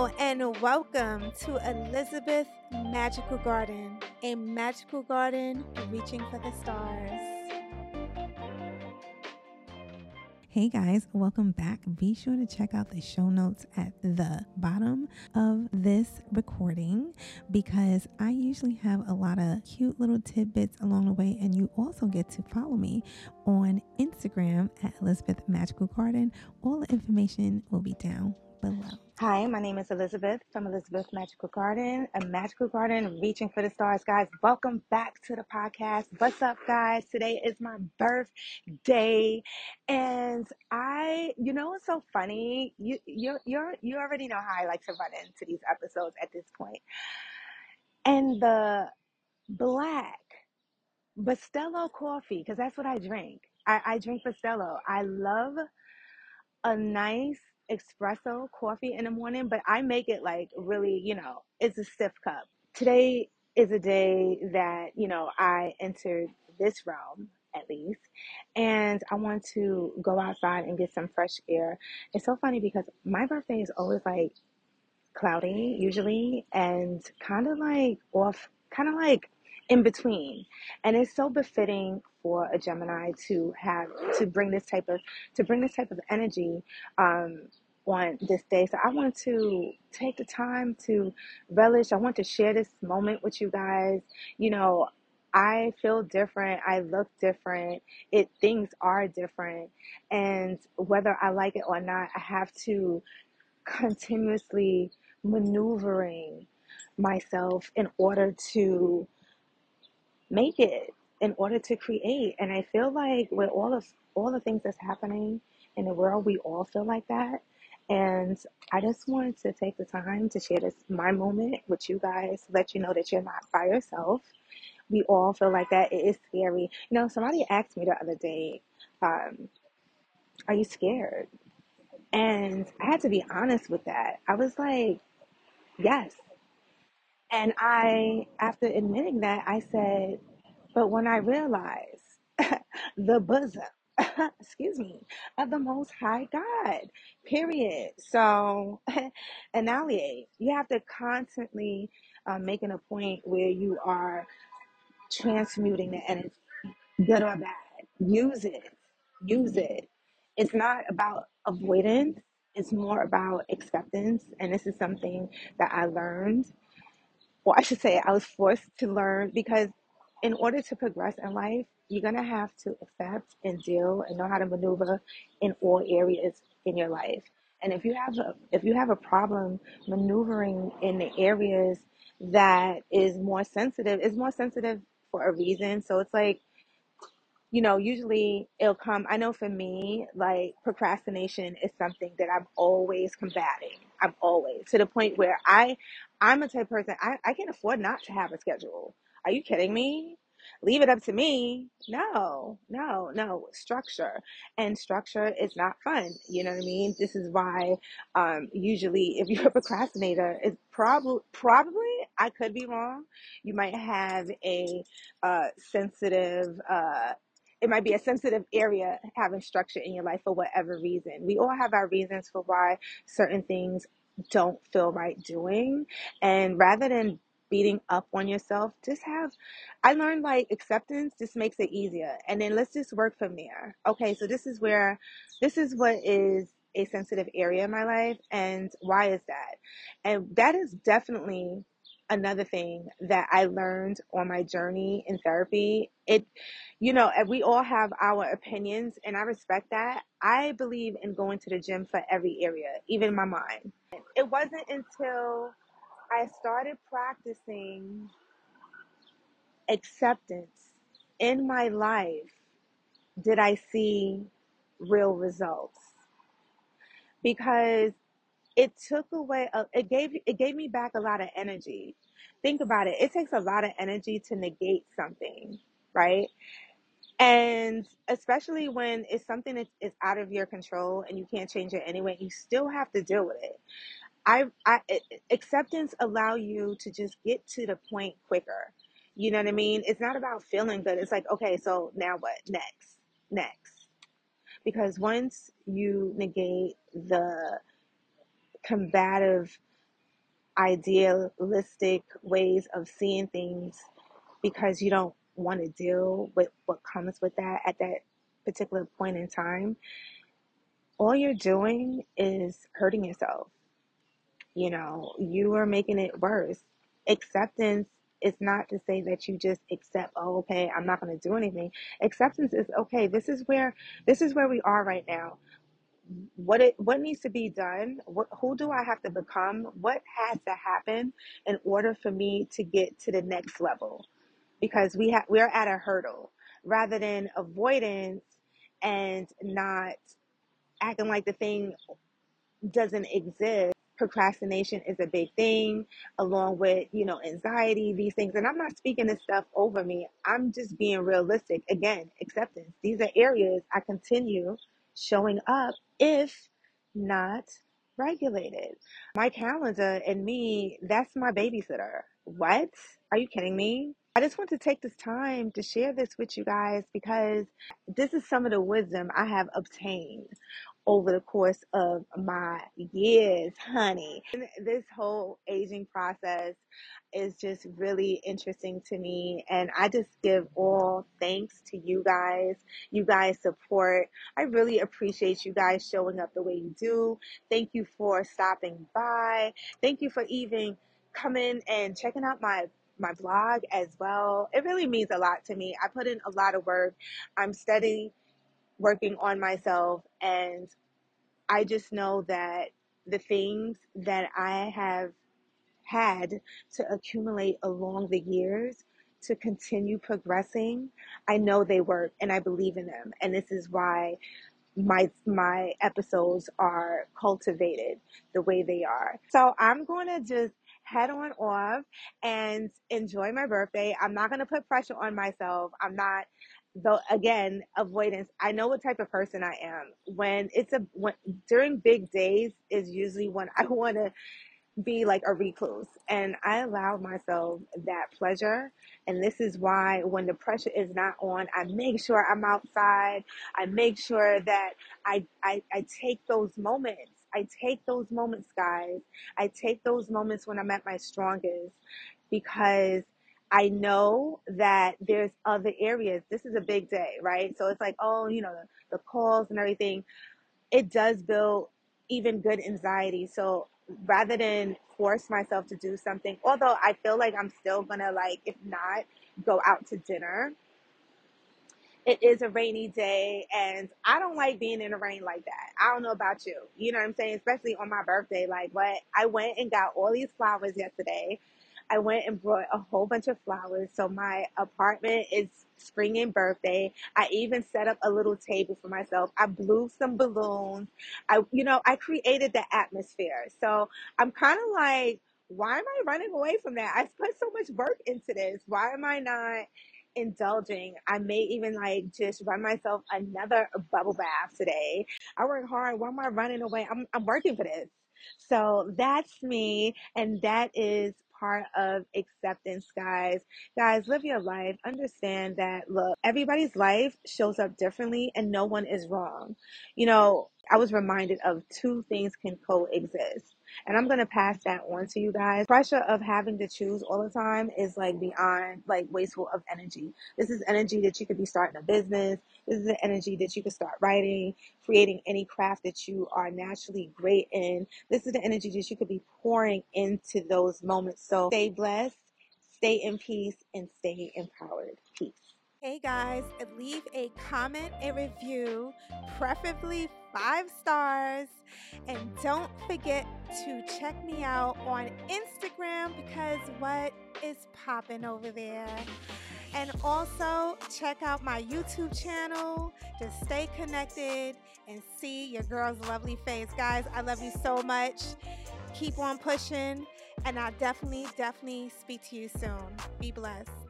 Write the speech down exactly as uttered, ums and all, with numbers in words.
Hello and welcome to Elizabeth Magical Garden, a magical garden reaching for the stars. Hey guys, welcome back. Be sure to check out the show notes at the bottom of this recording because I usually have a lot of cute little tidbits along the way, and you also get to follow me on Instagram at Elizabeth Magical Garden. All the information will be down below. Hi, my name is Elizabeth from Elizabeth Magical Garden, a magical garden reaching for the stars. Guys, welcome back to the podcast. What's up, guys? Today is my birthday, and I, you know, what's so funny? You, you, you're, you already know how I like to run into these episodes at this point. And the black Bustelo coffee, because that's what I drink. I, I drink Bustelo. I love a nice espresso coffee in the morning, but I make it like really, you know, it's a stiff cup. Today is a day that, you know, I entered this realm at least, and I want to go outside and get some fresh air. It's so funny because my birthday is always like cloudy usually and kind of like off, kind of like in between. And it's so befitting for a Gemini to have to bring this type of to bring this type of energy um, on this day. So I want to take the time to relish. I want to share this moment with you guys. You know, I feel different. I look different. It things are different, and whether I like it or not, I have to continuously maneuvering myself in order to make it, in order to create. And I feel like with all of all the things that's happening in the world, we all feel like that. And I just wanted to take the time to share this my moment with you guys, let you know that you're not by yourself. We all feel like that. It is scary. You know, somebody asked me the other day, um, are you scared? And I had to be honest with that. I was like, yes. And I, after admitting that, I said, but when I realized the bosom, excuse me, of the Most High God, period. So, annihilate. You have to constantly uh, making a point where you are transmuting the energy, good or bad. Use it. Use it. It's not about avoidance. It's more about acceptance. And this is something that I learned, or I should say, I was forced to learn because in order to progress in life, you're going to have to accept and deal and know how to maneuver in all areas in your life. And if you have a, if you have a problem maneuvering in the areas that is more sensitive, it's more sensitive for a reason. So it's like, you know, usually it'll come. I know for me, like procrastination is something that I'm always combating. I'm always to the point where I, I'm a type of person, I, I can afford not to have a schedule. Are you kidding me? Leave it up to me. No, no, no. Structure, and structure is not fun. You know what I mean? This is why, um, usually if you're a procrastinator, it's probably, probably, I could be wrong. You might have a, uh, sensitive, uh, it might be a sensitive area having structure in your life for whatever reason. We all have our reasons for why certain things don't feel right doing. And rather than beating up on yourself, just have, I learned like acceptance just makes it easier. And then let's just work from there. Okay, so this is where, this is what is a sensitive area in my life. And why is that? And that is definitely another thing that I learned on my journey in therapy. It, you know, and we all have our opinions, and I respect that. I believe in going to the gym for every area, even my mind. It wasn't until I started practicing acceptance in my life did I see real results, because it took away, a, it gave it gave me back a lot of energy. Think about it. It takes a lot of energy to negate something, right? And especially when it's something that is out of your control and you can't change it anyway, you still have to deal with it. I, I acceptance allow you to just get to the point quicker. You know what I mean? It's not about feeling good. It's like, okay, so now what? Next, next. Because once you negate the combative idealistic ways of seeing things because you don't want to deal with what comes with that at that particular point in time, all you're doing is hurting yourself. You know, you are making it worse. Acceptance is not to say that you just accept, oh, okay, I'm not going to do anything. Acceptance is, okay, this is where this is where we are right now. What it what needs to be done? What, who do I have to become? What has to happen in order for me to get to the next level? Because we have we're at a hurdle rather than avoidance and not acting like the thing doesn't exist. Procrastination is a big thing, along with, you know, anxiety, these things. And I'm not speaking this stuff over me. I'm just being realistic. Again, acceptance. These are areas I continue showing up if not regulated. My calendar and me, that's my babysitter. What? Are you kidding me? I just want to take this time to share this with you guys because this is some of the wisdom I have obtained over the course of my years, honey. And this whole aging process is just really interesting to me. And I just give all thanks to you guys, you guys' support. I really appreciate you guys showing up the way you do. Thank you for stopping by. Thank you for even coming and checking out my my blog as well. It really means a lot to me. I put in a lot of work. I'm steady working on myself, and I just know that the things that I have had to accumulate along the years to continue progressing, I know they work and I believe in them. And this is why my my episodes are cultivated the way they are. So I'm going to just head on off and enjoy my birthday. I'm not going to put pressure on myself. I'm not, though, again, avoidance. I know what type of person I am. When it's a when, during big days is usually when I want to be like a recluse, and I allow myself that pleasure. And this is why when the pressure is not on, I make sure I'm outside. I make sure that I, I, I take those moments. I take those moments, guys. I take those moments when I'm at my strongest, because I know that there's other areas. This is a big day, right? So it's like, oh, you know, the, the calls and everything. It does build even good anxiety. So rather than force myself to do something, although I feel like I'm still gonna, like, if not, go out to dinner. It is a rainy day, and I don't like being in the rain like that. I don't know about you. You know what I'm saying? Especially on my birthday. Like, what? I went and got all these flowers yesterday. I went and brought a whole bunch of flowers. So my apartment is springing birthday. I even set up a little table for myself. I blew some balloons. I, you know, I created the atmosphere. So I'm kind of like, why am I running away from that? I put so much work into this. Why am I not indulging? I may even like just run myself another bubble bath today. I work hard. Why am I running away? I'm, I'm working for this. So that's me, and that is part of acceptance, guys. Guys, live your life. Understand that, look, everybody's life shows up differently and no one is wrong. You know, I was reminded of two things can coexist. And I'm going to pass that on to you guys. Pressure of having to choose all the time is like beyond like wasteful of energy. This is energy that you could be starting a business. This is the energy that you could start writing, creating any craft that you are naturally great in. This is the energy that you could be pouring into those moments. So stay blessed, stay in peace, and stay empowered. Peace. Hey guys, leave a comment, a review, preferably five stars. And don't forget to check me out on Instagram, because what is popping over there? And also check out my YouTube channel to stay connected and see your girl's lovely face. Guys, I love you so much. Keep on pushing, and I'll definitely, definitely speak to you soon. Be blessed.